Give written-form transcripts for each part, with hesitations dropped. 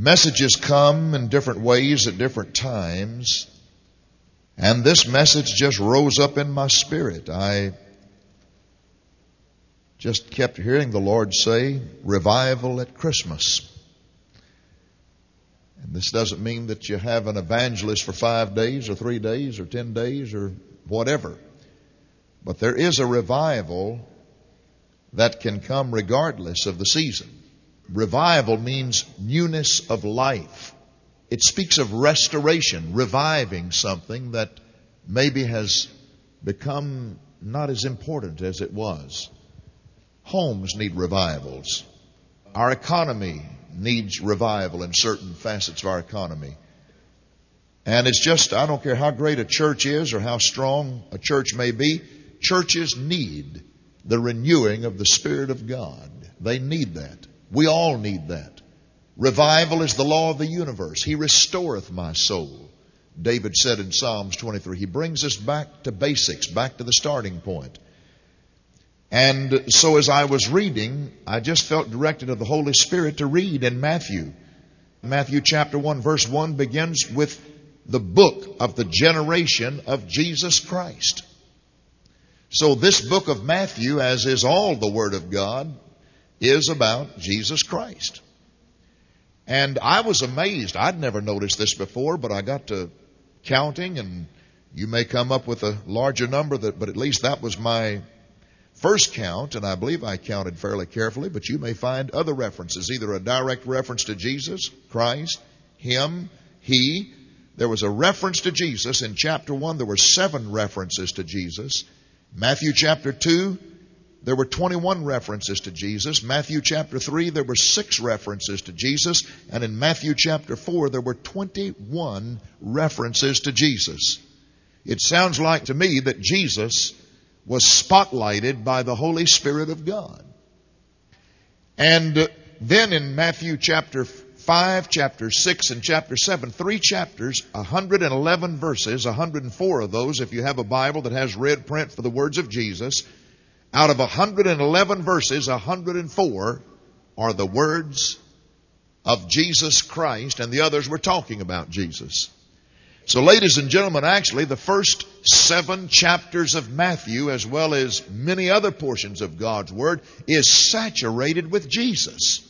Messages come in different ways at different times, and this message just rose up in my spirit. I just kept hearing the Lord say, revival at Christmas. And this doesn't mean that you have an evangelist for 5 days or 3 days or 10 days or whatever. But there is a revival that can come regardless of the season. Revival means newness of life. It speaks of restoration, reviving something that maybe has become not as important as it was. Homes need revivals. Our economy needs revival in certain facets of our economy. And it's just, I don't care how great a church is or how strong a church may be, churches need the renewing of the Spirit of God. They need that. We all need that. Revival is the law of the universe. He restoreth my soul. David said in Psalms 23, he brings us back to basics, back to the starting point. And so as I was reading, I just felt directed of the Holy Spirit to read in Matthew. Matthew chapter 1 verse 1 begins with the book of the generation of Jesus Christ. So this book of Matthew, as is all the Word of God, is about Jesus Christ. And I was amazed. I'd never noticed this before, but I got to counting, and you may come up with a larger number, but at least that was my first count, and I believe I counted fairly carefully, but you may find other references, either a direct reference to Jesus Christ, Him, He. There was a reference to Jesus in chapter 1. There were 7 references to Jesus. Matthew chapter 2, there were 21 references to Jesus. Matthew chapter 3, there were 6 references to Jesus. And in Matthew chapter 4, there were 21 references to Jesus. It sounds like to me that Jesus was spotlighted by the Holy Spirit of God. And then in Matthew chapter 5, chapter 6, and chapter 7, 3 chapters, 111 verses, 104 of those, if you have a Bible that has red print for the words of Jesus, out of 111 verses, 104 are the words of Jesus Christ, and the others were talking about Jesus. So ladies and gentlemen, actually the first 7 chapters of Matthew, as well as many other portions of God's Word, is saturated with Jesus.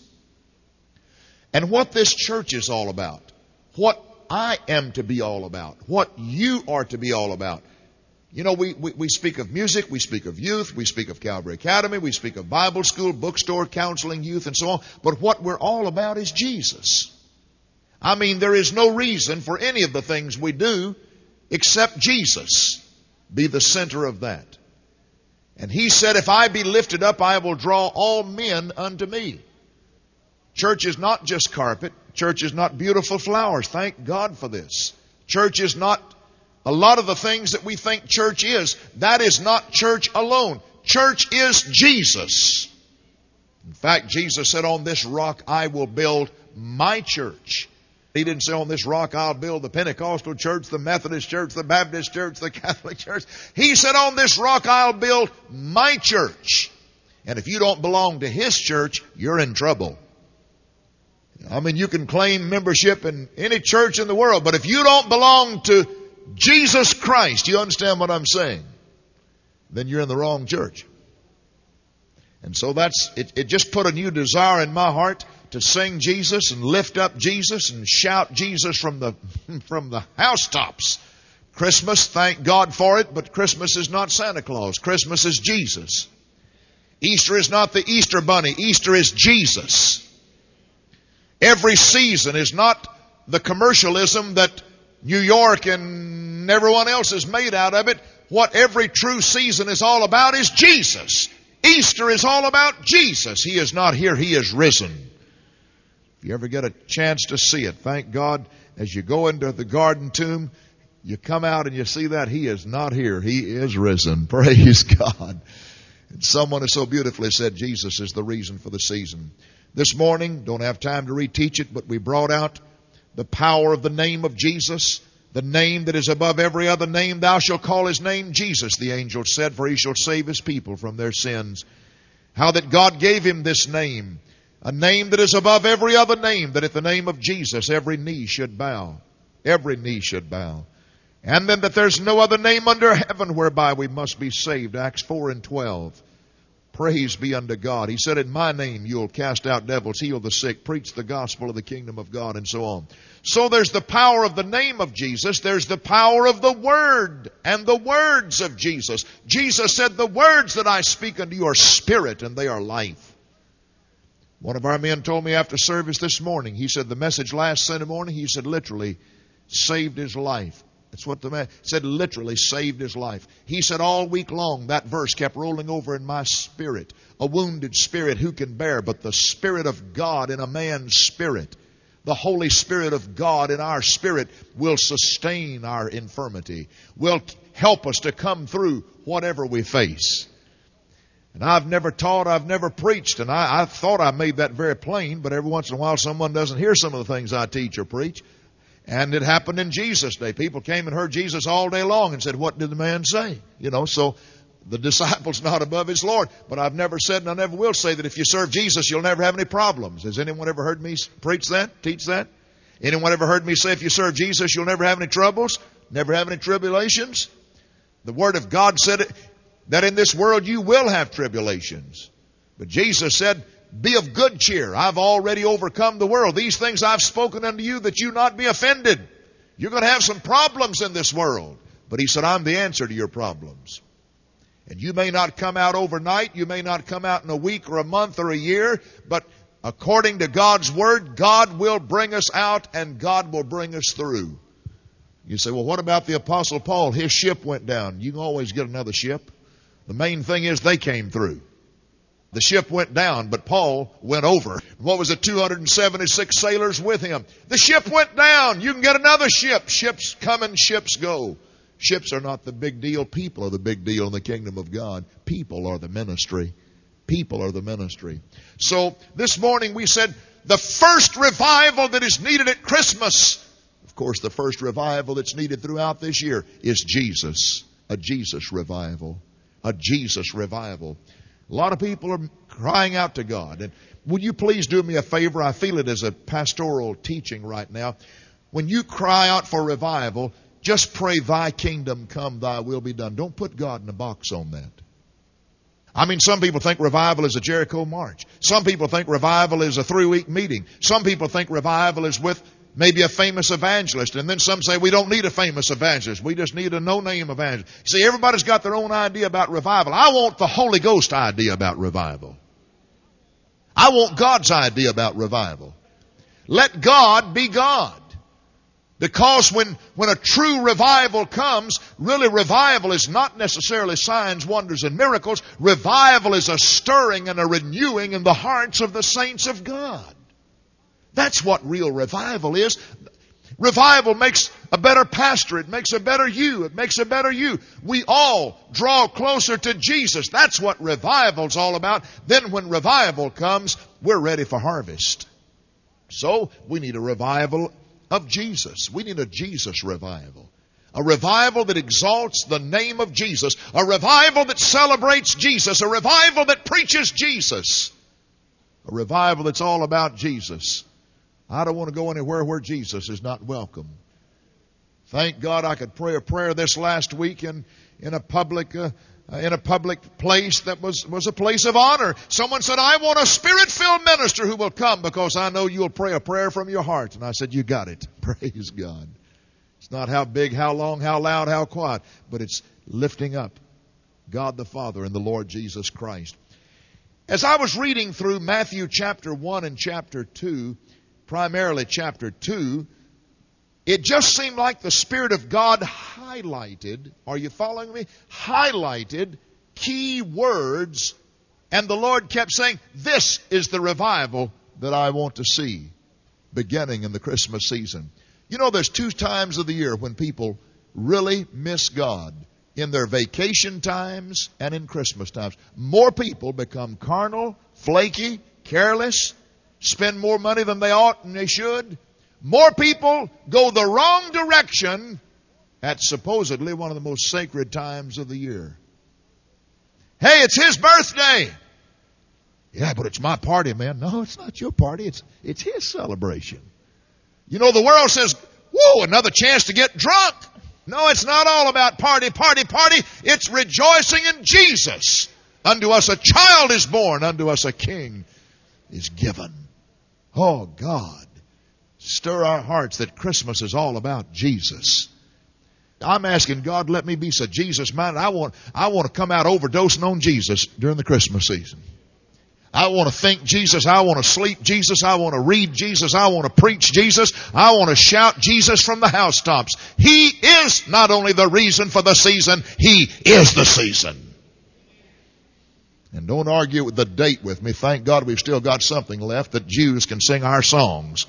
And what this church is all about, what I am to be all about, what you are to be all about. You know, we speak of music, we speak of youth, we speak of Calvary Academy, we speak of Bible school, bookstore, counseling, youth, and so on. But what we're all about is Jesus. I mean, there is no reason for any of the things we do except Jesus be the center of that. And He said, if I be lifted up, I will draw all men unto me. Church is not just carpet. Church is not beautiful flowers. Thank God for this. Church is not a lot of the things that we think church is. That is not church alone. Church is Jesus. In fact, Jesus said, on this rock I will build my church. He didn't say, on this rock I'll build the Pentecostal church, the Methodist church, the Baptist church, the Catholic church. He said, on this rock I'll build my church. And if you don't belong to His church, you're in trouble. I mean, you can claim membership in any church in the world, but if you don't belong to Jesus Christ, you understand what I'm saying? Then you're in the wrong church. And so it just put a new desire in my heart to sing Jesus and lift up Jesus and shout Jesus from the housetops. Christmas, thank God for it, but Christmas is not Santa Claus. Christmas is Jesus. Easter is not the Easter bunny. Easter is Jesus. Every season is not the commercialism that New York and everyone else is made out of it. What every true season is all about is Jesus. Easter is all about Jesus. He is not here. He is risen. If you ever get a chance to see it, thank God, as you go into the garden tomb, you come out and you see that He is not here. He is risen. Praise God. And someone has so beautifully said Jesus is the reason for the season. This morning, don't have time to reteach it, but we brought out the power of the name of Jesus, the name that is above every other name. Thou shalt call His name Jesus, the angel said, for He shall save His people from their sins. How that God gave Him this name. A name that is above every other name, that at the name of Jesus every knee should bow. Every knee should bow. And then that there's no other name under heaven whereby we must be saved. Acts 4:12. Praise be unto God. He said, in my name you'll cast out devils, heal the sick, preach the gospel of the kingdom of God, and so on. So there's the power of the name of Jesus. There's the power of the word and the words of Jesus. Jesus said, the words that I speak unto you are spirit and they are life. One of our men told me after service this morning, he said the message last Sunday morning, he said literally saved his life. That's what the man said, literally saved his life. He said all week long that verse kept rolling over in my spirit. A wounded spirit who can bear, but the Spirit of God in a man's spirit, the Holy Spirit of God in our spirit will sustain our infirmity, will help us to come through whatever we face. And I've never taught, I've never preached, and I thought I made that very plain, but every once in a while someone doesn't hear some of the things I teach or preach. And it happened in Jesus' day. People came and heard Jesus all day long and said, what did the man say? So the disciple's not above his Lord. But I've never said, and I never will say, that if you serve Jesus, you'll never have any problems. Has anyone ever heard me preach that, teach that? Anyone ever heard me say, if you serve Jesus, you'll never have any troubles? Never have any tribulations? The Word of God said that in this world you will have tribulations. But Jesus said, be of good cheer. I've already overcome the world. These things I've spoken unto you that you not be offended. You're going to have some problems in this world. But he said, I'm the answer to your problems. And you may not come out overnight. You may not come out in a week or a month or a year. But according to God's Word, God will bring us out and God will bring us through. You say, well, what about the Apostle Paul? His ship went down. You can always get another ship. The main thing is they came through. The ship went down, but Paul went over. What was it? 276 sailors with him. The ship went down. You can get another ship. Ships come and ships go. Ships are not the big deal. People are the big deal in the kingdom of God. People are the ministry. People are the ministry. So this morning we said the first revival that is needed at Christmas, of course the first revival that's needed throughout this year, is Jesus. A Jesus revival. A Jesus revival. A lot of people are crying out to God. And would you please do me a favor? I feel it as a pastoral teaching right now. When you cry out for revival, just pray, thy kingdom come, thy will be done. Don't put God in a box on that. I mean, some people think revival is a Jericho march. Some people think revival is a 3-week meeting. Some people think revival is with maybe a famous evangelist. And then some say we don't need a famous evangelist. We just need a no-name evangelist. See, everybody's got their own idea about revival. I want the Holy Ghost idea about revival. I want God's idea about revival. Let God be God. Because when a true revival comes, really revival is not necessarily signs, wonders, and miracles. Revival is a stirring and a renewing in the hearts of the saints of God. That's what real revival is. Revival makes a better pastor. It makes a better you. It makes a better you. We all draw closer to Jesus. That's what revival's all about. Then when revival comes, we're ready for harvest. So we need a revival of Jesus. We need a Jesus revival. A revival that exalts the name of Jesus. A revival that celebrates Jesus. A revival that preaches Jesus. A revival that's all about Jesus. I don't want to go anywhere where Jesus is not welcome. Thank God I could pray a prayer this last week in a public place that was a place of honor. Someone said, I want a Spirit-filled minister who will come because I know you'll pray a prayer from your heart. And I said, you got it. Praise God. It's not how big, how long, how loud, how quiet, but it's lifting up God the Father and the Lord Jesus Christ. As I was reading through Matthew chapter 1 and chapter 2, primarily chapter 2, it just seemed like the Spirit of God highlighted, are you following me? Highlighted key words, and the Lord kept saying, this is the revival that I want to see beginning in the Christmas season. You know, there's 2 times of the year when people really miss God. In their vacation times and in Christmas times. More people become carnal, flaky, careless, spend more money than they ought and they should. More people go the wrong direction at supposedly one of the most sacred times of the year. Hey, it's His birthday. Yeah, but it's my party, man. No, it's not your party. It's his celebration. You know, the world says, whoa, another chance to get drunk. No, it's not all about party, party, party. It's rejoicing in Jesus. Unto us a child is born. Unto us a king is given. Oh, God, stir our hearts that Christmas is all about Jesus. I'm asking God, let me be so Jesus-minded. I want to come out overdosing on Jesus during the Christmas season. I want to think Jesus. I want to sleep Jesus. I want to read Jesus. I want to preach Jesus. I want to shout Jesus from the housetops. He is not only the reason for the season, He is the season. And don't argue with the date with me. Thank God we've still got something left that Jews can sing our songs.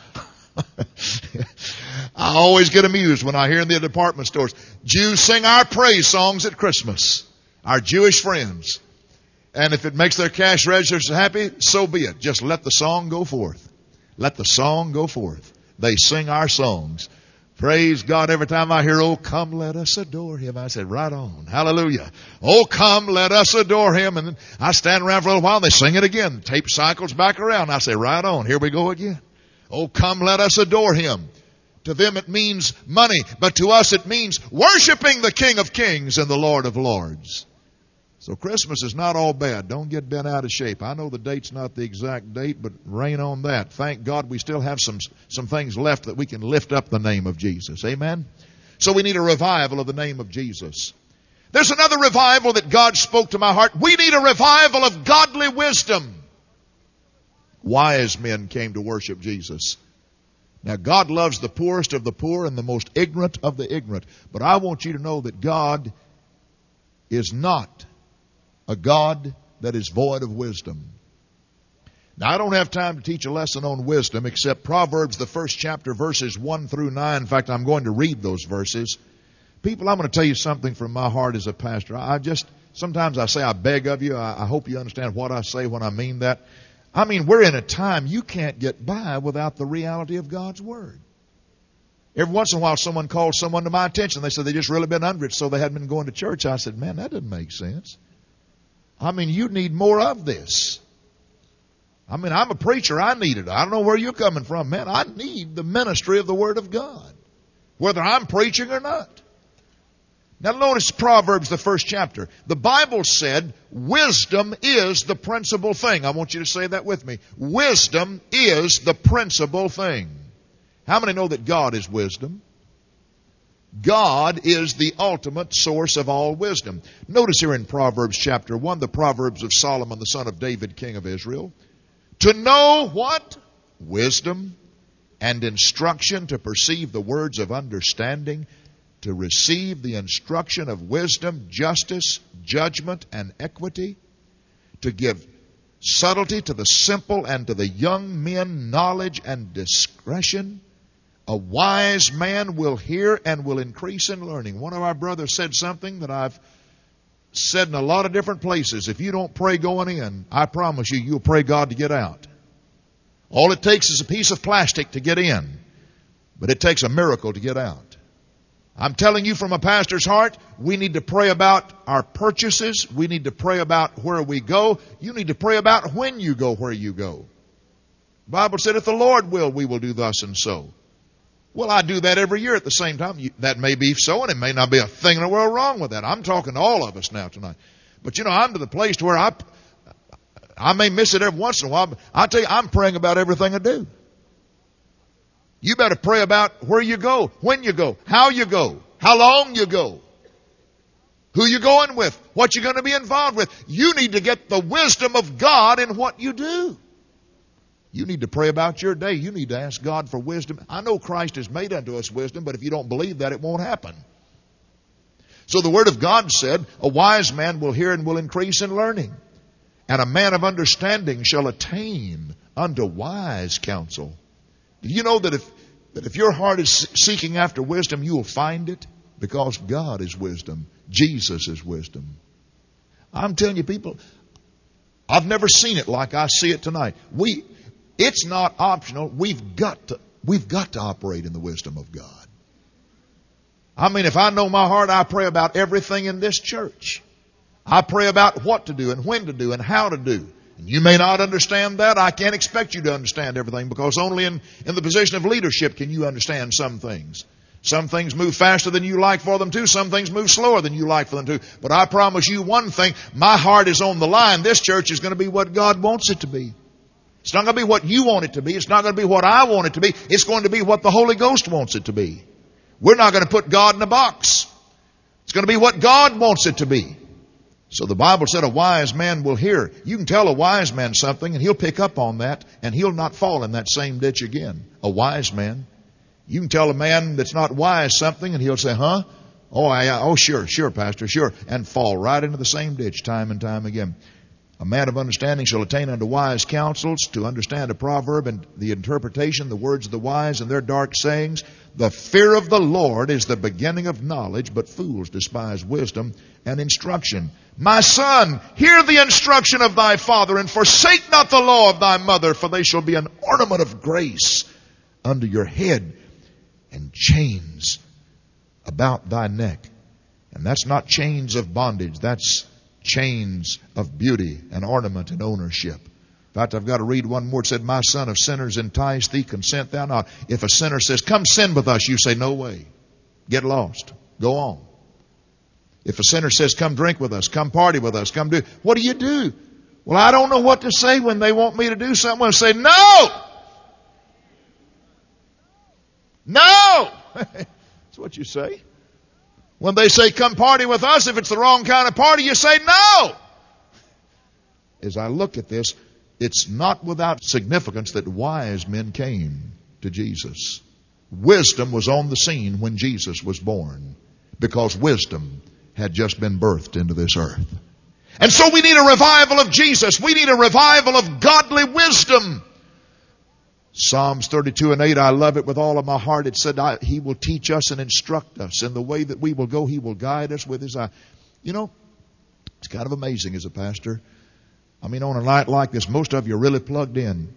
I always get amused when I hear in the department stores, Jews sing our praise songs at Christmas. Our Jewish friends. And if it makes their cash registers happy, so be it. Just let the song go forth. Let the song go forth. They sing our songs. Praise God. Every time I hear, oh, come, let us adore Him, I said, right on. Hallelujah. Oh, come, let us adore Him. And then I stand around for a little while and they sing it again. The tape cycles back around. I say, right on. Here we go again. Oh, come, let us adore Him. To them it means money, but to us it means worshiping the King of Kings and the Lord of Lords. So Christmas is not all bad. Don't get bent out of shape. I know the date's not the exact date, but rain on that. Thank God we still have some things left that we can lift up the name of Jesus. Amen? So we need a revival of the name of Jesus. There's another revival that God spoke to my heart. We need a revival of godly wisdom. Wise men came to worship Jesus. Now, God loves the poorest of the poor and the most ignorant of the ignorant. But I want you to know that God is not a God that is void of wisdom. Now, I don't have time to teach a lesson on wisdom except Proverbs, the first chapter, verses 1 through 9. In fact, I'm going to read those verses. People, I'm going to tell you something from my heart as a pastor. Sometimes I say I beg of you. I hope you understand what I say when I mean that. I mean, we're in a time you can't get by without the reality of God's Word. Every once in a while someone calls someone to my attention. They said they just really been under it, so they hadn't been going to church. I said, man, that doesn't make sense. I mean, you need more of this. I mean, I'm a preacher. I need it. I don't know where you're coming from, man. I need the ministry of the Word of God, whether I'm preaching or not. Now notice Proverbs, the first chapter. The Bible said wisdom is the principal thing. I want you to say that with me. Wisdom is the principal thing. How many know that God is wisdom? God is the ultimate source of all wisdom. Notice here in Proverbs chapter 1, the Proverbs of Solomon, the son of David, king of Israel. To know what? Wisdom and instruction, to perceive the words of understanding, to receive the instruction of wisdom, justice, judgment, and equity, to give subtlety to the simple and to the young men knowledge and discretion. A wise man will hear and will increase in learning. One of our brothers said something that I've said in a lot of different places. If you don't pray going in, I promise you, you'll pray God to get out. All it takes is a piece of plastic to get in, but it takes a miracle to get out. I'm telling you from a pastor's heart, we need to pray about our purchases. We need to pray about where we go. You need to pray about when you go where you go. The Bible said, if the Lord will, we will do thus and so. Well, I do that every year at the same time. That may be so, and it may not be a thing in the world wrong with that. I'm talking to all of us now tonight. But you know, I'm to the place where I may miss it every once in a while, but I tell you, I'm praying about everything I do. You better pray about where you go, when you go, how long you go, who you're going with, what you're going to be involved with. You need to get the wisdom of God in what you do. You need to pray about your day. You need to ask God for wisdom. I know Christ has made unto us wisdom, but if you don't believe that, it won't happen. So the Word of God said, a wise man will hear and will increase in learning, and a man of understanding shall attain unto wise counsel. Do you know that if your heart is seeking after wisdom, you will find it? Because God is wisdom. Jesus is wisdom. I'm telling you, people, I've never seen it like I see it tonight. It's not optional. We've got to operate in the wisdom of God. I mean, if I know my heart, I pray about everything in this church. I pray about what to do and when to do and how to do. You may not understand that. I can't expect you to understand everything, because only in the position of leadership can you understand some things. Some things move faster than you like for them to. Some things move slower than you like for them to. But I promise you one thing, my heart is on the line. This church is going to be what God wants it to be. It's not going to be what you want it to be. It's not going to be what I want it to be. It's going to be what the Holy Ghost wants it to be. We're not going to put God in a box. It's going to be what God wants it to be. So the Bible said a wise man will hear. You can tell a wise man something and he'll pick up on that and he'll not fall in that same ditch again. A wise man. You can tell a man that's not wise something and he'll say, huh? Oh, sure, Pastor, sure. And fall right into the same ditch time and time again. A man of understanding shall attain unto wise counsels, to understand a proverb and the interpretation, the words of the wise and their dark sayings. The fear of the Lord is the beginning of knowledge, but fools despise wisdom and instruction. My son, hear the instruction of thy father, and forsake not the law of thy mother, for they shall be an ornament of grace under your head, and chains about thy neck. And that's not chains of bondage, that's chains of beauty and ornament and ownership. In fact, I've got to read one more. It said, my son, of sinners entice thee, consent thou not. If a sinner says, come sin with us, you say, no way. Get lost. Go on. If a sinner says, come drink with us, come party with us, come do, what do? Well, I don't know what to say when they want me to do something. I say, no! No! That's what you say. When they say, come party with us, if it's the wrong kind of party, you say no. As I look at this, it's not without significance that wise men came to Jesus. Wisdom was on the scene when Jesus was born, because wisdom had just been birthed into this earth. And so we need a revival of Jesus. We need a revival of godly wisdom. Psalms 32:8, I love it with all of my heart. It said, He will teach us and instruct us in the way that we will go. He will guide us with His eye. You know, it's kind of amazing as a pastor. I mean, on a night like this, most of you are really plugged in.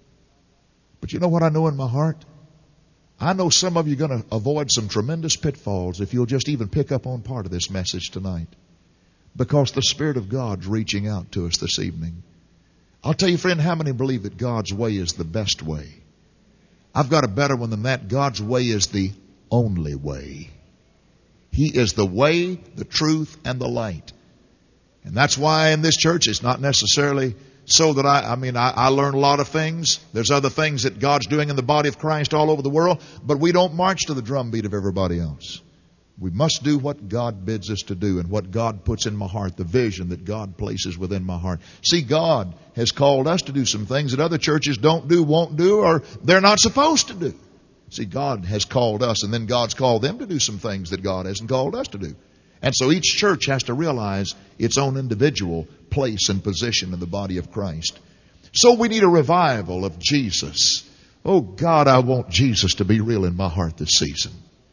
But you know what I know in my heart? I know some of you are going to avoid some tremendous pitfalls if you'll just even pick up on part of this message tonight. Because the Spirit of God's reaching out to us this evening. I'll tell you, friend, how many believe that God's way is the best way? I've got a better one than that. God's way is the only way. He is the way, the truth, and the light. And that's why in this church it's not necessarily so that I learn a lot of things. There's other things that God's doing in the body of Christ all over the world, but we don't march to the drumbeat of everybody else. We must do what God bids us to do and what God puts in my heart, the vision that God places within my heart. See, God has called us to do some things that other churches don't do, won't do, or they're not supposed to do. See, God has called us, and then God's called them to do some things that God hasn't called us to do. And so each church has to realize its own individual place and position in the body of Christ. So we need a revival of Jesus. Oh God, I want Jesus to be real in my heart this season.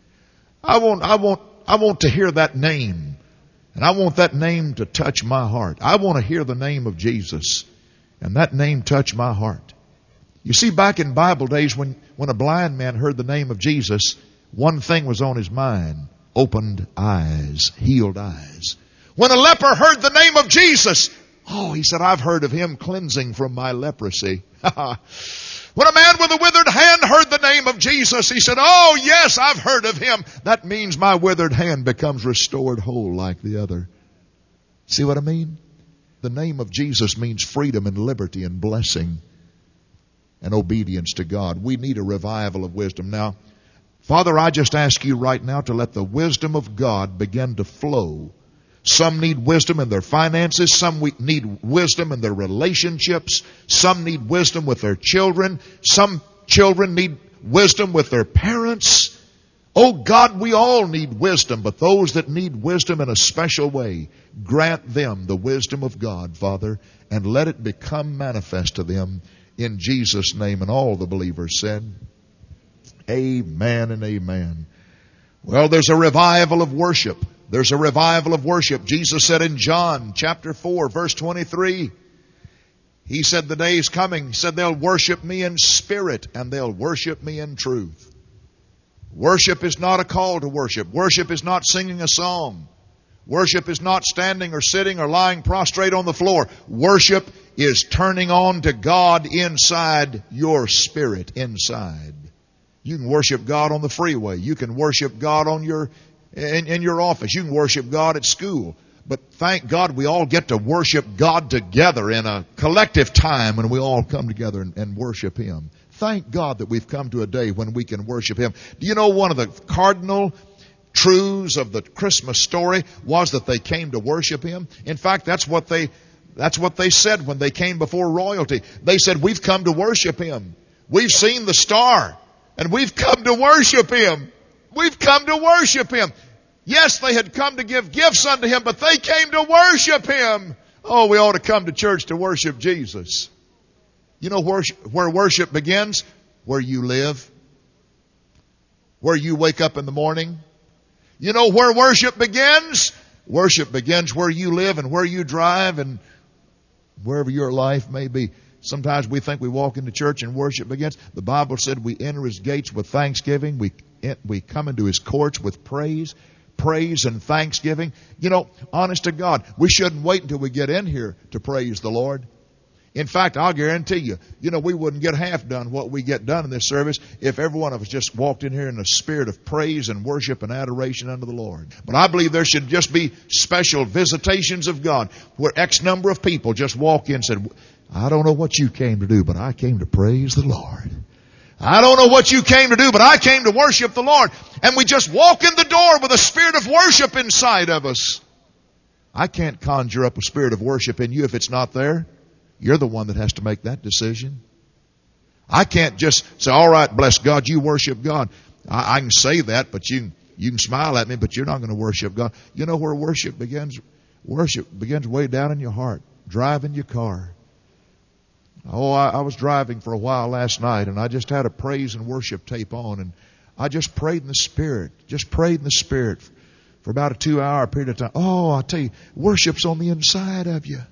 I want to hear that name. And I want that name to touch my heart. I want to hear the name of Jesus. And that name touch my heart. You see, back in Bible days when a blind man heard the name of Jesus, one thing was on his mind. Opened eyes, healed eyes. When a leper heard the name of Jesus, he said, I've heard of Him cleansing from my leprosy. When a man with a withered hand heard the name of Jesus, he said, oh yes, I've heard of Him. That means my withered hand becomes restored whole like the other. See what I mean? The name of Jesus means freedom and liberty and blessing and obedience to God. We need a revival of wisdom. Now, Father, I just ask you right now to let the wisdom of God begin to flow. Some need wisdom in their finances. Some need wisdom in their relationships. Some need wisdom with their children. Some children need wisdom with their parents. Oh God, we all need wisdom, but those that need wisdom in a special way, grant them the wisdom of God, Father, and let it become manifest to them in Jesus' name. And all the believers said, amen and amen. Well, there's a revival of worship. There's a revival of worship. Jesus said in John chapter 4, verse 23, He said, the day is coming. He said, they'll worship me in spirit and they'll worship me in truth. Worship is not a call to worship. Worship is not singing a song. Worship is not standing or sitting or lying prostrate on the floor. Worship is turning on to God inside your spirit inside. You can worship God on the freeway. You can worship God on in your office. You can worship God at school. But thank God we all get to worship God together in a collective time when we all come together and worship Him. Thank God that we've come to a day when we can worship Him. Do you know one of the cardinal truths of the Christmas story was that they came to worship Him? In fact, that's what they said when they came before royalty. They said, we've come to worship Him. We've seen the star and we've come to worship Him. We've come to worship Him. Yes, they had come to give gifts unto Him, but they came to worship Him. Oh, we ought to come to church to worship Jesus. You know where worship begins? Where you live. Where you wake up in the morning. You know where worship begins? Worship begins where you live and where you drive and wherever your life may be. Sometimes we think we walk into church and worship begins. The Bible said we enter His gates with thanksgiving. We come into His courts with praise and thanksgiving. You know, honest to God, we shouldn't wait until we get in here to praise the Lord. In fact, I'll guarantee you, we wouldn't get half done what we get done in this service if every one of us just walked in here in a spirit of praise and worship and adoration unto the Lord. But I believe there should just be special visitations of God where X number of people just walk in and said, I don't know what you came to do, but I came to praise the Lord. I don't know what you came to do, but I came to worship the Lord. And we just walk in the door with a spirit of worship inside of us. I can't conjure up a spirit of worship in you if it's not there. You're the one that has to make that decision. I can't just say, all right, bless God, you worship God. I can say that, but you can smile at me, but you're not going to worship God. You know where worship begins? Worship begins way down in your heart, driving your car. Oh, I was driving for a while last night, and I just had a praise and worship tape on, and I just prayed in the Spirit. Just prayed in the Spirit for about a 2-hour period of time. Oh, I tell you, worship's on the inside of you.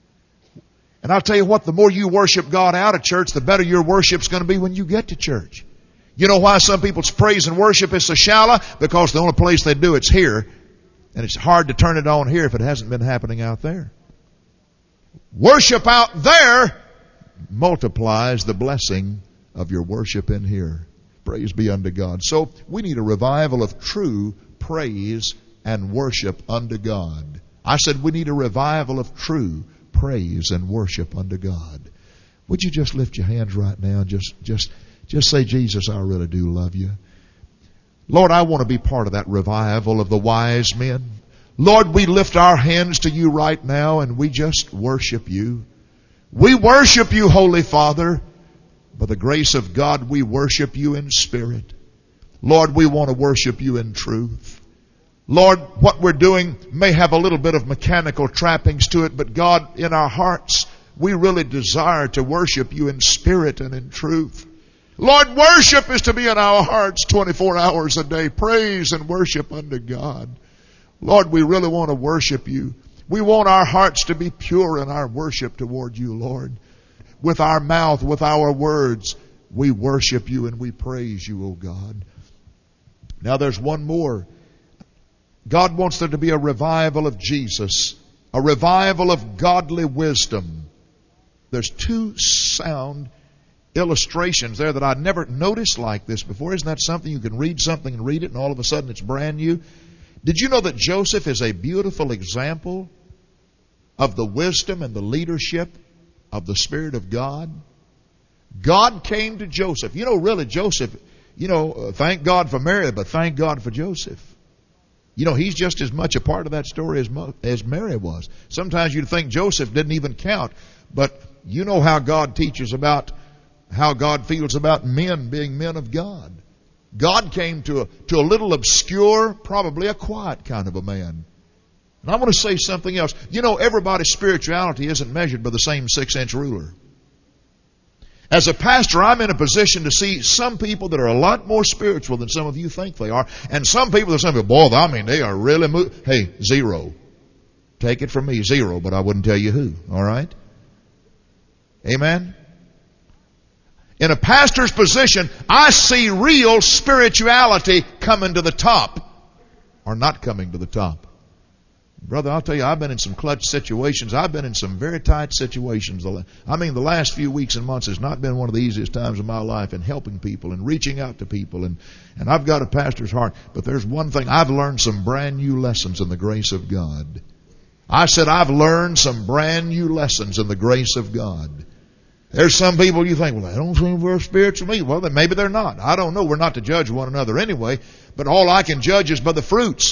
And I'll tell you what, the more you worship God out of church, the better your worship's going to be when you get to church. You know why some people's praise and worship is so shallow? Because the only place they do it's here, and it's hard to turn it on here if it hasn't been happening out there. Worship out there multiplies the blessing of your worship in here. Praise be unto God. So we need a revival of true praise and worship unto God. I said we need a revival of true praise and worship unto God. Would you just lift your hands right now and just say, Jesus, I really do love you. Lord, I want to be part of that revival of the wise men. Lord, we lift our hands to you right now and we just worship you. We worship you, Holy Father. By the grace of God, we worship you in spirit. Lord, we want to worship you in truth. Lord, what we're doing may have a little bit of mechanical trappings to it, but God, in our hearts, we really desire to worship you in spirit and in truth. Lord, worship is to be in our hearts 24 hours a day. Praise and worship unto God. Lord, we really want to worship you. We want our hearts to be pure in our worship toward you, Lord. With our mouth, with our words, we worship you and we praise you, O God. Now there's one more. God wants there to be a revival of Jesus, a revival of godly wisdom. There's 2 sound illustrations there that I'd never noticed like this before. Isn't that something? You can read something and read it and all of a sudden it's brand new. Did you know that Joseph is a beautiful example of the wisdom and the leadership of the Spirit of God? God came to Joseph. You know, really, Joseph, thank God for Mary, but thank God for Joseph. You know, he's just as much a part of that story as Mary was. Sometimes you'd think Joseph didn't even count, but you know how God teaches about how God feels about men being men of God. God came to a little obscure, probably a quiet kind of a man. And I want to say something else. You know, everybody's spirituality isn't measured by the same 6-inch ruler. As a pastor, I'm in a position to see some people that are a lot more spiritual than some of you think they are. And some people that say, boy, they are really Hey, 0. Take it from me, 0, but I wouldn't tell you who. All right? Amen? In a pastor's position, I see real spirituality coming to the top or not coming to the top. Brother, I'll tell you, I've been in some clutch situations. I've been in some very tight situations. The last few weeks and months has not been one of the easiest times of my life in helping people and reaching out to people. And I've got a pastor's heart. But there's one thing. I've learned some brand new lessons in the grace of God. I said I've learned some brand new lessons in the grace of God. There's some people you think, well, they don't seem very spiritual to me. Well, then maybe they're not. I don't know. We're not to judge one another anyway. But all I can judge is by the fruits.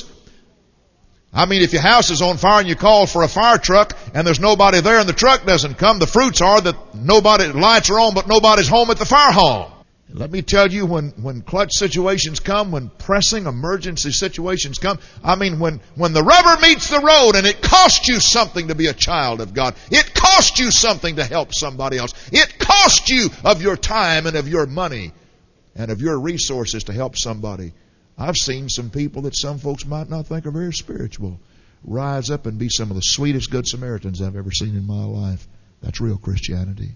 I mean, if your house is on fire and you call for a fire truck and there's nobody there and the truck doesn't come, the fruits are that lights are on but nobody's home at the fire hall. And let me tell you, when clutch situations come, when pressing emergency situations come, when the rubber meets the road and it costs you something to be a child of God, it costs you something to help somebody else, it costs you of your time and of your money and of your resources to help somebody. I've seen some people that some folks might not think are very spiritual rise up and be some of the sweetest Good Samaritans I've ever seen in my life. That's real Christianity.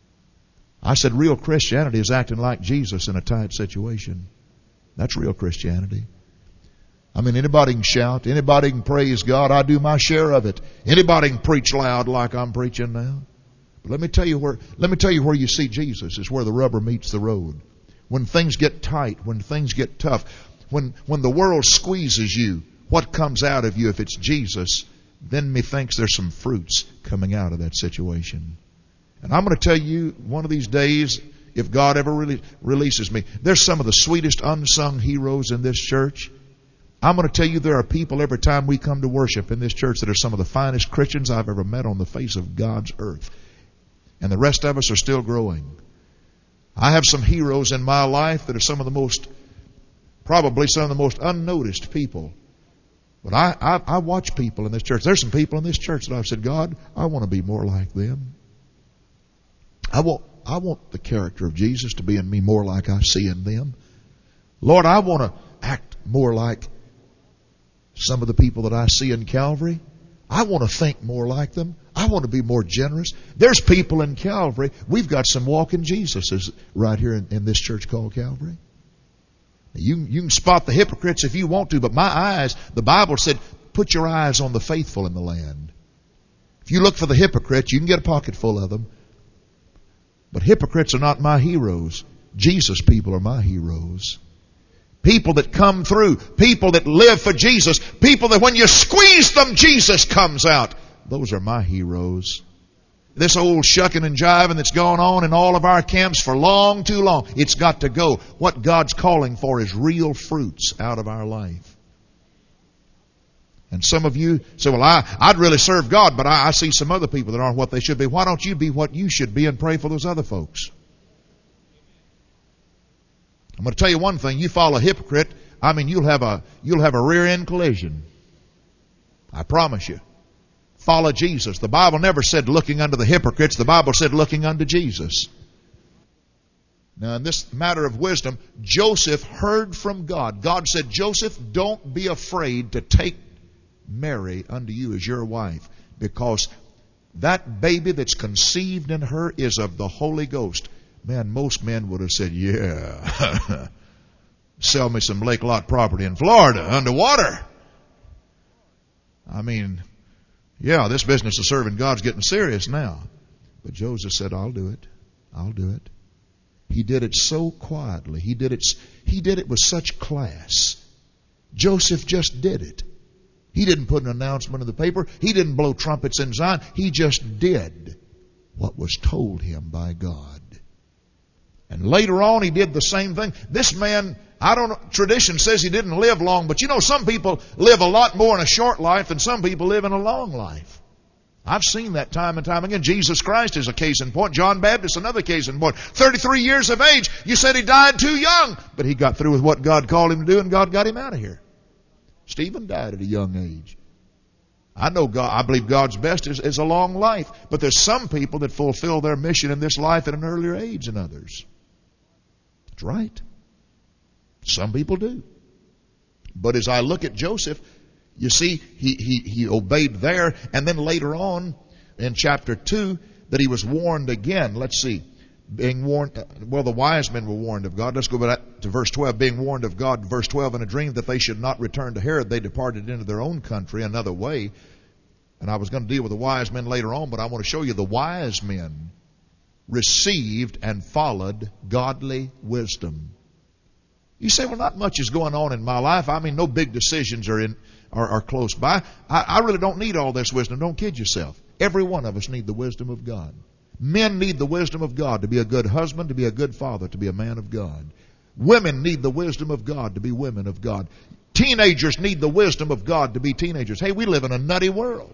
I said real Christianity is acting like Jesus in a tight situation. That's real Christianity. Anybody can shout. Anybody can praise God. I do my share of it. Anybody can preach loud like I'm preaching now. But let me tell you where you see Jesus is where the rubber meets the road. When things get tight, when things get tough, when the world squeezes you, what comes out of you if it's Jesus, then methinks there's some fruits coming out of that situation. And I'm going to tell you, one of these days, if God ever really releases me, there's some of the sweetest unsung heroes in this church. I'm going to tell you there are people every time we come to worship in this church that are some of the finest Christians I've ever met on the face of God's earth. And the rest of us are still growing. I have some heroes in my life that are probably some of the most unnoticed people. But I watch people in this church. There's some people in this church that I've said, God, I want to be more like them. I want the character of Jesus to be in me more like I see in them. Lord, I want to act more like some of the people that I see in Calvary. I want to think more like them. I want to be more generous. There's people in Calvary. We've got some walking Jesuses right here in this church called Calvary. You can spot the hypocrites if you want to, but my eyes, the Bible said, put your eyes on the faithful in the land. If you look for the hypocrites, you can get a pocket full of them. But hypocrites are not my heroes. Jesus people are my heroes. People that come through. People that live for Jesus. People that when you squeeze them, Jesus comes out. Those are my heroes. This old shucking and jiving that's gone on in all of our camps for long, too long. It's got to go. What God's calling for is real fruits out of our life. And some of you say, well, I'd really serve God, but I see some other people that aren't what they should be. Why don't you be what you should be and pray for those other folks? I'm going to tell you one thing. You follow a hypocrite, you'll have a rear end collision. I promise you. Follow Jesus. The Bible never said looking unto the hypocrites. The Bible said looking unto Jesus. Now, in this matter of wisdom, Joseph heard from God. God said, Joseph, don't be afraid to take Mary unto you as your wife, because that baby that's conceived in her is of the Holy Ghost. Man, most men would have said, yeah, sell me some lake lot property in Florida underwater. Yeah, this business of serving God's getting serious now. But Joseph said, I'll do it. I'll do it. He did it so quietly. He did it with such class. Joseph just did it. He didn't put an announcement in the paper. He didn't blow trumpets in Zion. He just did what was told him by God. And later on, he did the same thing. This man, tradition says he didn't live long, but some people live a lot more in a short life than some people live in a long life. I've seen that time and time again. Jesus Christ is a case in point. John Baptist, another case in point. 33 years of age. You said he died too young, but he got through with what God called him to do, and God got him out of here. Stephen died at a young age. I believe God's best is a long life, but there's some people that fulfill their mission in this life at an earlier age than others. That's right. Some people do. But as I look at Joseph, you see, he obeyed there, and then later on in chapter 2 that he was warned again. Let's see. being warned, the wise men were warned of God. Let's go back to verse 12. Being warned of God, verse 12, in a dream that they should not return to Herod, they departed into their own country another way. And I was going to deal with the wise men later on, but I want to show you the wise men received and followed godly wisdom. You say, well, not much is going on in my life. I mean, no big decisions are close by. I really don't need all this wisdom. Don't kid yourself. Every one of us need the wisdom of God. Men need the wisdom of God to be a good husband, to be a good father, to be a man of God. Women need the wisdom of God to be women of God. Teenagers need the wisdom of God to be teenagers. Hey, we live in a nutty world.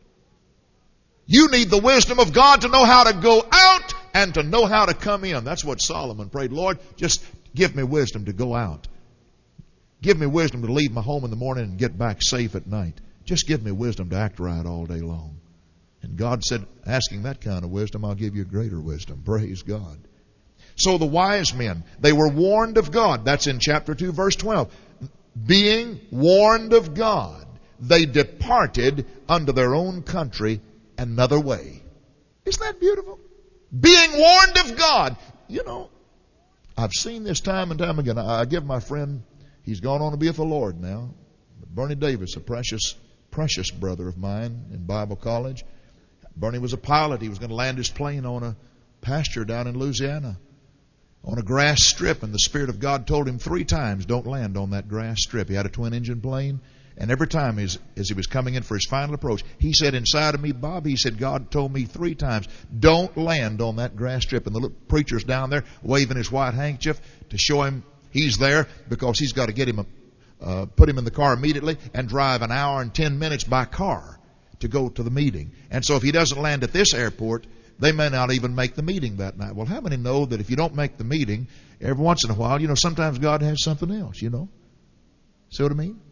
You need the wisdom of God to know how to go out and to know how to come in. That's what Solomon prayed. Lord, just give me wisdom to go out. Give me wisdom to leave my home in the morning and get back safe at night. Just give me wisdom to act right all day long. And God said, asking that kind of wisdom, I'll give you greater wisdom. Praise God. So the wise men, they were warned of God. That's in chapter 2, verse 12. Being warned of God, they departed unto their own country another way. Isn't that beautiful? Being warned of God. You know, I've seen this time and time again. I give my friend, he's gone on to be with the Lord now, Bernie Davis, a precious brother of mine in Bible college. Bernie was a pilot. He was going to land his plane on a pasture down in Louisiana on a grass strip, and the Spirit of God told him 3 times, don't land on that grass strip. He had a twin-engine plane, and every time as he was coming in for his final approach, he said inside of me, Bob, he said, God told me 3 times, don't land on that grass strip. And the little preacher's down there waving his white handkerchief to show him he's there, because he's got to get him, put him in the car immediately and drive an hour and 10 minutes by car to go to the meeting. And so if he doesn't land at this airport, they may not even make the meeting that night. Well, how many know that if you don't make the meeting, every once in a while, sometimes God has something else, See what I mean?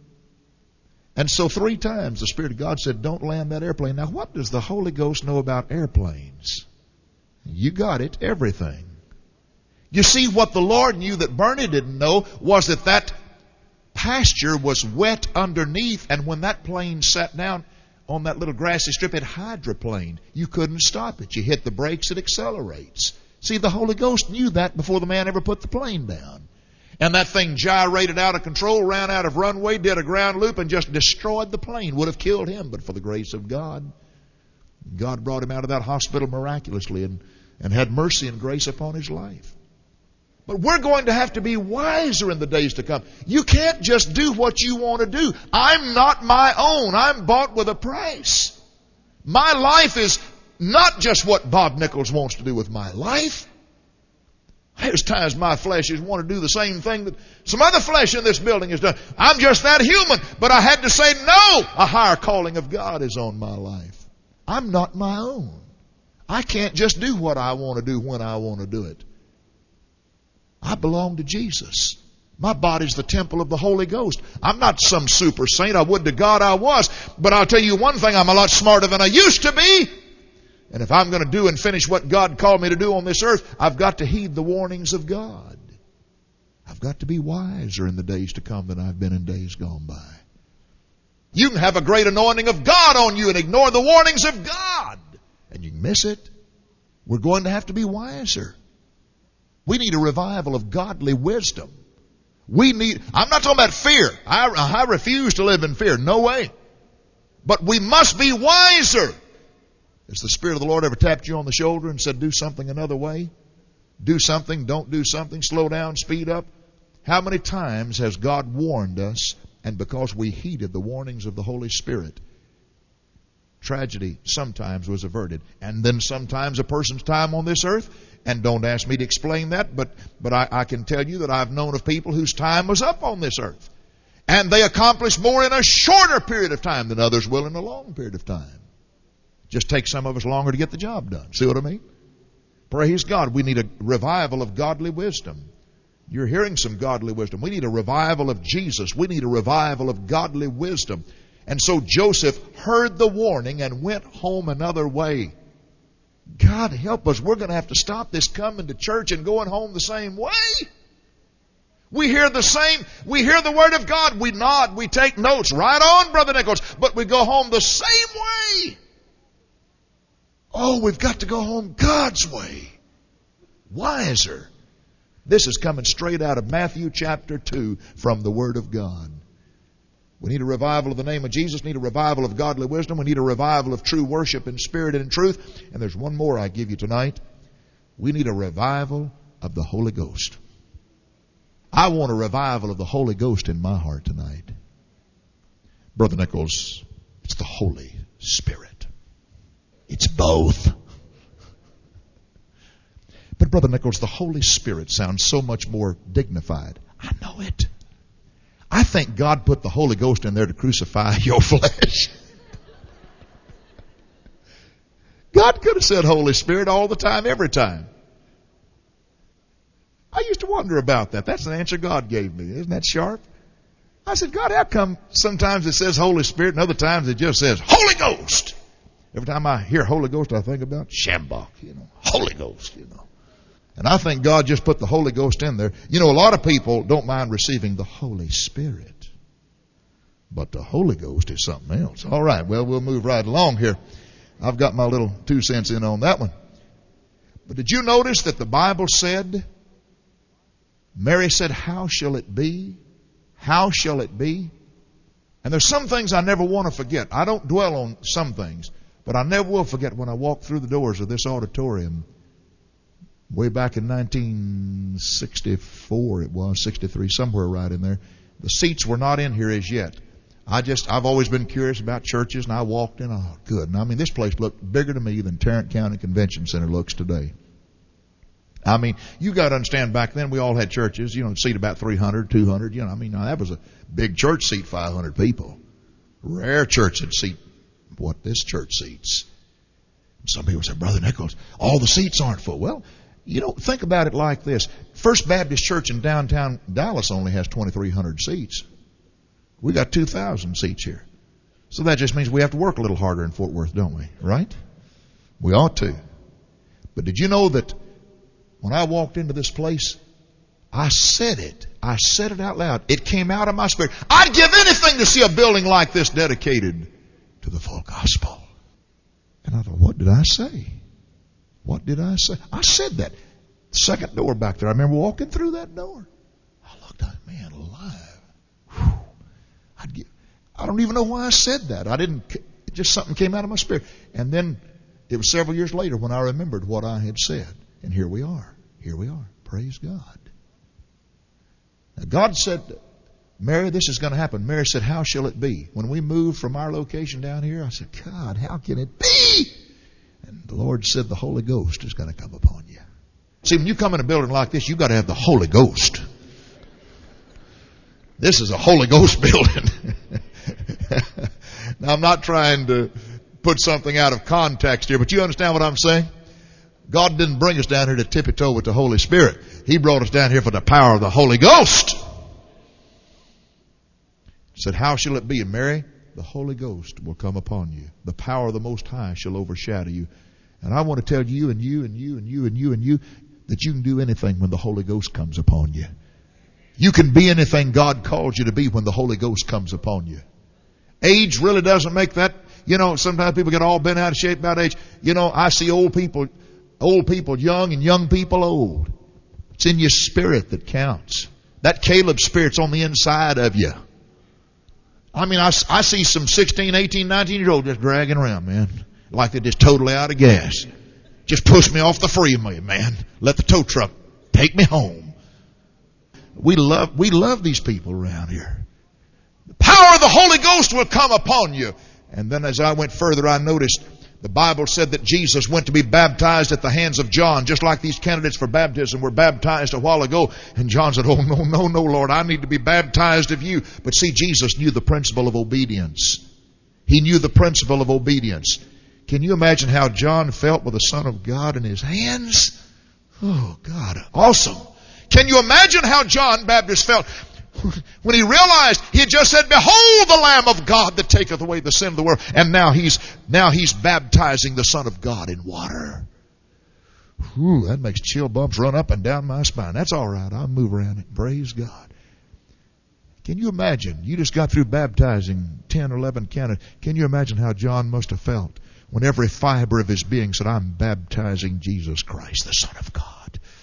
And so 3 times the Spirit of God said, don't land that airplane. Now, what does the Holy Ghost know about airplanes? You got it, everything. You see, what the Lord knew that Bernie didn't know was that pasture was wet underneath, and when that plane sat down on that little grassy strip, it hydroplaned. You couldn't stop it. You hit the brakes, it accelerates. See, the Holy Ghost knew that before the man ever put the plane down. And that thing gyrated out of control, ran out of runway, did a ground loop, and just destroyed the plane. Would have killed him, but for the grace of God. God brought him out of that hospital miraculously and had mercy and grace upon his life. But we're going to have to be wiser in the days to come. You can't just do what you want to do. I'm not my own. I'm bought with a price. My life is not just what Bob Nichols wants to do with my life. There's times my flesh is want to do the same thing that some other flesh in this building has done. I'm just that human. But I had to say no. A higher calling of God is on my life. I'm not my own. I can't just do what I want to do when I want to do it. I belong to Jesus. My body's the temple of the Holy Ghost. I'm not some super saint. I would to God I was. But I'll tell you one thing, I'm a lot smarter than I used to be. And if I'm going to do and finish what God called me to do on this earth, I've got to heed the warnings of God. I've got to be wiser in the days to come than I've been in days gone by. You can have a great anointing of God on you and ignore the warnings of God, and you can miss it. We're going to have to be wiser. We need a revival of godly wisdom. I'm not talking about fear. I refuse to live in fear. No way. But we must be wiser. Has the Spirit of the Lord ever tapped you on the shoulder and said, do something another way? Do something, don't do something, slow down, speed up? How many times has God warned us, and because we heeded the warnings of the Holy Spirit, tragedy sometimes was averted? And then sometimes a person's time on this earth, and don't ask me to explain that, but I can tell you that I've known of people whose time was up on this earth. And they accomplished more in a shorter period of time than others will in a long period of time. Just takes some of us longer to get the job done. See what I mean? Praise God. We need a revival of godly wisdom. You're hearing some godly wisdom. We need a revival of Jesus. We need a revival of godly wisdom. And so Joseph heard the warning and went home another way. God help us. We're going to have to stop this coming to church and going home the same way. We hear the Word of God. We nod, we take notes. Right on, Brother Nichols. But we go home the same way. Oh, we've got to go home God's way. wiser. This is coming straight out of Matthew chapter 2 from the Word of God. We need a revival of the name of Jesus. We need a revival of godly wisdom. We need a revival of true worship in spirit and in truth. And there's one more I give you tonight. We need a revival of the Holy Ghost. I want a revival of the Holy Ghost in my heart tonight. Brother Nichols, it's the Holy Spirit. It's both. But Brother Nichols, the Holy Spirit sounds so much more dignified. I know it. I think God put the Holy Ghost in there to crucify your flesh. God could have said Holy Spirit all the time, every time. I used to wonder about that. That's an answer God gave me. Isn't that sharp? I said, God, how come sometimes it says Holy Spirit and other times it just says Holy Ghost? Every time I hear Holy Ghost, I think about Shambach, Holy Ghost, And I think God just put the Holy Ghost in there. A lot of people don't mind receiving the Holy Spirit. But the Holy Ghost is something else. All right, well, we'll move right along here. I've got my little 2 cents in on that one. But did you notice that the Bible said, Mary said, how shall it be? How shall it be? And there's some things I never want to forget. I don't dwell on some things, but I never will forget when I walked through the doors of this auditorium way back in 1964, it was, 63, somewhere right in there. The seats were not in here as yet. I've always been curious about churches, and I walked in, oh, good. And this place looked bigger to me than Tarrant County Convention Center looks today. You got to understand, back then we all had churches, seat about 300, 200, that was a big church, seat 500 people. Rare church would seat what this church seats. Some people say, Brother Nichols, all the seats aren't full. Well, think about it like this. First Baptist Church in downtown Dallas only has 2,300 seats. We got 2,000 seats here. So that just means we have to work a little harder in Fort Worth, don't we? Right? We ought to. But did you know that when I walked into this place, I said it. I said it out loud. It came out of my spirit. I'd give anything to see a building like this dedicated to the full gospel. And I thought, what did I say? What did I say? I said that. Second door back there. I remember walking through that door. I looked at, man, alive. Whew. I don't even know why I said that. Just something came out of my spirit. And then it was several years later when I remembered what I had said. And here we are. Here we are. Praise God. Now God said, Mary, this is going to happen. Mary said, how shall it be? When we moved from our location down here, I said, God, how can it be? And the Lord said, the Holy Ghost is going to come upon you. See, when you come in a building like this, you've got to have the Holy Ghost. This is a Holy Ghost building. Now, I'm not trying to put something out of context here, but you understand what I'm saying? God didn't bring us down here to tippy-toe with the Holy Spirit. He brought us down here for the power of the Holy Ghost. He said, how shall it be? And Mary, the Holy Ghost will come upon you. The power of the Most High shall overshadow you. And I want to tell you and you and you and you and you and you that you can do anything when the Holy Ghost comes upon you. You can be anything God calls you to be when the Holy Ghost comes upon you. Age really doesn't make that. Sometimes people get all bent out of shape about age. I see old people young and young people old. It's in your spirit that counts. That Caleb spirit's on the inside of you. I see some 16, 18, 19-year-olds just dragging around, man. Like they're just totally out of gas. Just push me off the freeway, man. Let the tow truck take me home. We love these people around here. The power of the Holy Ghost will come upon you. And then as I went further, I noticed the Bible said that Jesus went to be baptized at the hands of John, just like these candidates for baptism were baptized a while ago. And John said, oh, no, Lord, I need to be baptized of you. But see, Jesus knew the principle of obedience. He knew the principle of obedience. Can you imagine how John felt with the Son of God in his hands? Oh, God, awesome. Can you imagine how John Baptist felt when he realized he had just said, behold the Lamb of God that taketh away the sin of the world. And now he's baptizing the Son of God in water. Whew, that makes chill bumps run up and down my spine. That's all right. I'll move around it. Praise God. Can you imagine? You just got through baptizing 10 or 11 candidates. Can you imagine how John must have felt when every fiber of his being said, I'm baptizing Jesus Christ, the Son of God.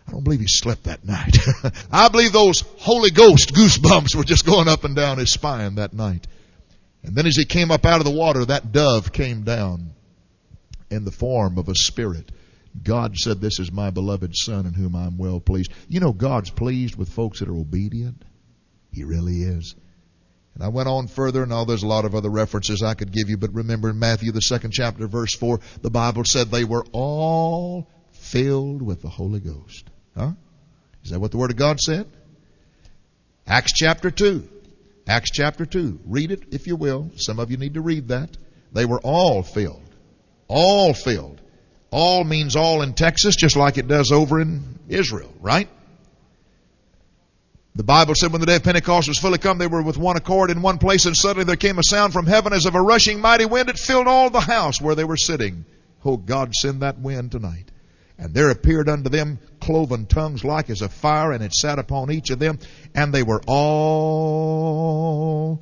I don't believe he slept that night. I believe those Holy Ghost goosebumps were just going up and down his spine that night. And then as he came up out of the water, that dove came down in the form of a spirit. God said, "This is my beloved Son in whom I'm well pleased." You know, God's pleased with folks that are obedient. He really is. And I went on further, and there's a lot of other references I could give you, but remember in Matthew, the 2nd chapter, verse 4, the Bible said they were all filled with the Holy Ghost. Huh? Is that what the Word of God said? Acts chapter 2. Acts chapter 2. Read it if you will. Some of you need to read that. They were all filled. All filled. All means all in Texas, just like it does over in Israel, right? The Bible said when the day of Pentecost was fully come, they were with one accord in one place, and suddenly there came a sound from heaven as of a rushing mighty wind. It filled all the house where they were sitting. Oh, God, send that wind tonight. And there appeared unto them cloven tongues like as of fire, and it sat upon each of them. And they were all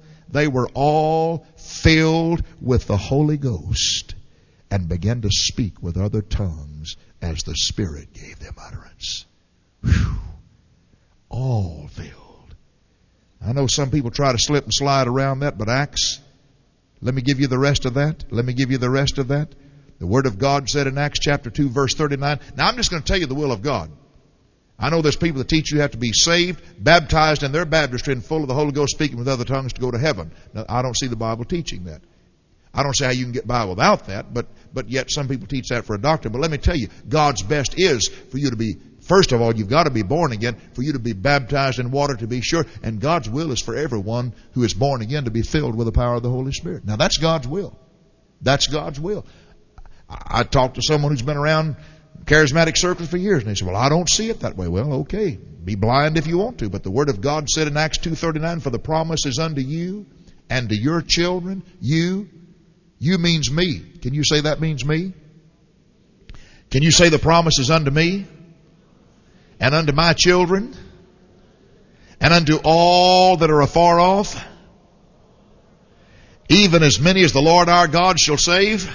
filled with the Holy Ghost, and began to speak with other tongues as the Spirit gave them utterance. Whew. All filled. I know some people try to slip and slide around that, but Acts, let me give you the rest of that. The Word of God said in Acts chapter 2, verse 39. Now I'm just going to tell you the will of God. I know there's people that teach you have to be saved, baptized in their baptistry, and full of the Holy Ghost, speaking with other tongues to go to heaven. Now, I don't see the Bible teaching that. I don't see how you can get by without that, but yet some people teach that for a doctrine. But let me tell you, God's best is for you to be, first of all, you've got to be born again, for you to be baptized in water to be sure. And God's will is for everyone who is born again to be filled with the power of the Holy Spirit. Now that's God's will. That's God's will. I talked to someone who's been around charismatic circles for years, and they said, "Well, I don't see it that way." Well, okay, be blind if you want to, but the Word of God said in Acts 2:39, "For the promise is unto you and to your children." You means me. Can you say that means me? Can you say the promise is unto me and unto my children and unto all that are afar off, even as many as the Lord our God shall save?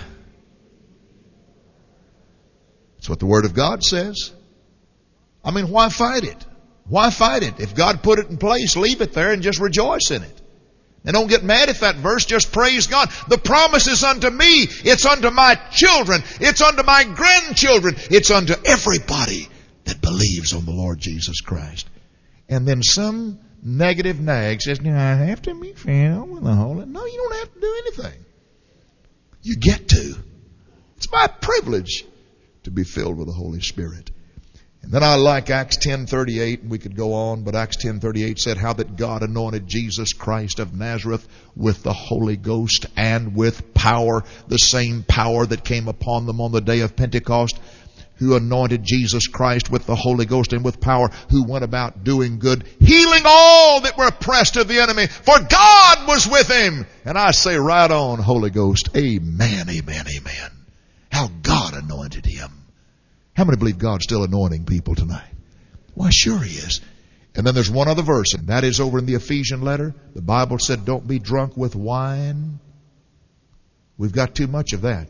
That's what the Word of God says. I mean, why fight it? Why fight it? If God put it in place, leave it there and just rejoice in it. And don't get mad at that verse. Just praise God. The promise is unto me. It's unto my children. It's unto my grandchildren. It's unto everybody that believes on the Lord Jesus Christ. And then some negative nag says, "Now I have to be filled with the Holy." No, you don't have to do anything. You get to. It's my privilege to be filled with the Holy Spirit. And then I like Acts 10:38, and we could go on, but Acts 10:38 said how that God anointed Jesus Christ of Nazareth with the Holy Ghost and with power, the same power that came upon them on the day of Pentecost, who anointed Jesus Christ with the Holy Ghost and with power, who went about doing good, healing all that were oppressed of the enemy, for God was with him. And I say, right on, Holy Ghost. Amen, amen, amen. How God anointed him. How many believe God's still anointing people tonight? Why, sure He is. And then there's one other verse, and that is over in the Ephesian letter. The Bible said, "Don't be drunk with wine." We've got too much of that.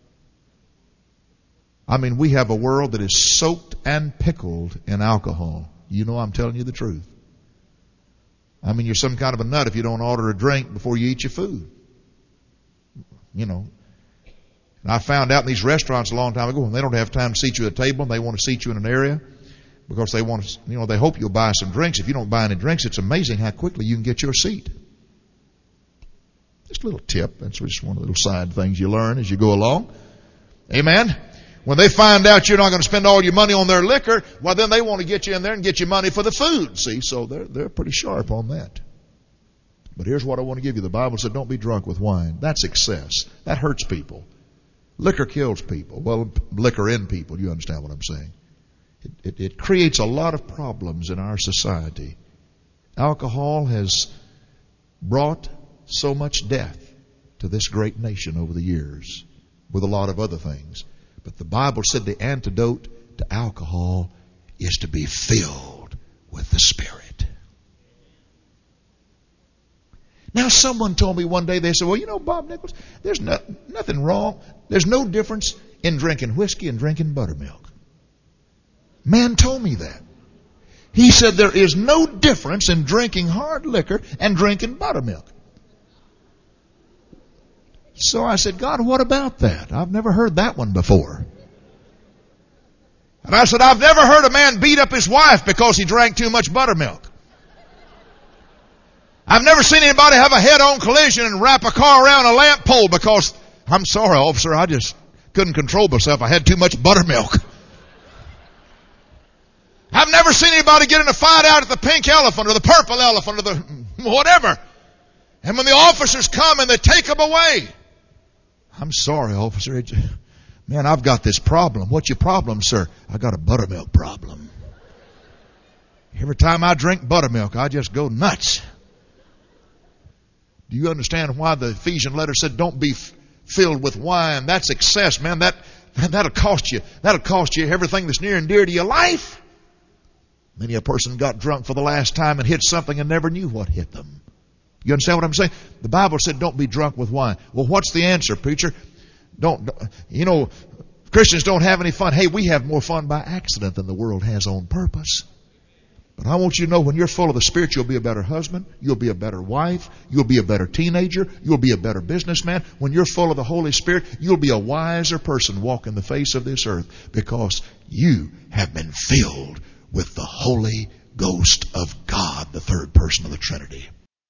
I mean, we have a world that is soaked and pickled in alcohol. You know I'm telling you the truth. I mean, you're some kind of a nut if you don't order a drink before you eat your food. You know. And I found out in these restaurants a long time ago, when they don't have time to seat you at a table and they want to seat you in an area because they want to, they hope you'll buy some drinks. If you don't buy any drinks, it's amazing how quickly you can get your seat. Just a little tip. That's just one of the little side things you learn as you go along. Amen. When they find out you're not going to spend all your money on their liquor, well, then they want to get you in there and get you money for the food. See, so they're pretty sharp on that. But here's what I want to give you. The Bible said, "Don't be drunk with wine." That's excess. That hurts people. Liquor kills people. Well, liquor in people. You understand what I'm saying? It creates a lot of problems in our society. Alcohol has brought so much death to this great nation over the years, with a lot of other things. But the Bible said the antidote to alcohol is to be filled with the Spirit. Now, someone told me one day, they said, "Well, Bob Nichols, there's nothing wrong. There's no difference in drinking whiskey and drinking buttermilk." Man told me that. He said there is no difference in drinking hard liquor and drinking buttermilk. So I said, God, what about that? I've never heard that one before. And I said, I've never heard a man beat up his wife because he drank too much buttermilk. I've never seen anybody have a head-on collision and wrap a car around a lamp pole because, I'm sorry, officer, I just couldn't control myself. I had too much buttermilk. I've never seen anybody get in a fight out at the pink elephant or the purple elephant or the whatever. And when the officers come and they take them away, I'm sorry, officer. Man, I've got this problem. What's your problem, sir? I got a buttermilk problem. Every time I drink buttermilk, I just go nuts. Do you understand why the Ephesian letter said don't be filled with wine? That's excess, man. That'll cost you. That'll cost you everything that's near and dear to your life. Many a person got drunk for the last time and hit something and never knew what hit them. You understand what I'm saying? The Bible said don't be drunk with wine. Well, what's the answer, preacher? Christians don't have any fun. Hey, we have more fun by accident than the world has on purpose. But I want you to know when you're full of the Spirit, you'll be a better husband. You'll be a better wife. You'll be a better teenager. You'll be a better businessman. When you're full of the Holy Spirit, you'll be a wiser person walking the face of this earth because you have been filled with the Holy Ghost of God, the third person of the Trinity.